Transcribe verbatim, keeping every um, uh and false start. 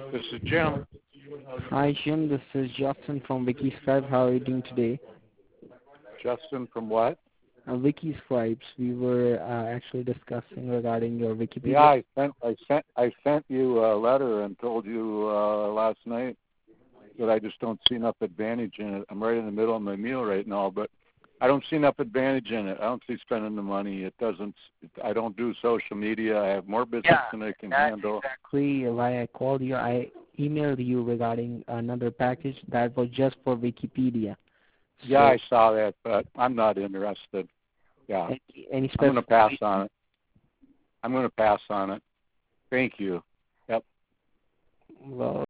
This is Jim. Hi, Jim. This is Justin from Wikiscribe. How are you doing today? Justin from what? Uh, Wikiscribes. We were uh, actually discussing regarding your Yeah, Wikipedia. I sent I sent I sent you a letter and told you uh, last night that I just don't see enough advantage in it. I'm right in the middle of my meal right now, but I don't see enough advantage in it. I don't see spending the money. It doesn't. I don't do social media. I have more business Yeah, than I can that's handle. exactly why I called you. I emailed you regarding another package that was just for Wikipedia. Yeah, So, I saw that, but I'm not interested. Yeah, any, any I'm going to specific pass reason? on it. I'm going to pass on it. Thank you. Yep. Well,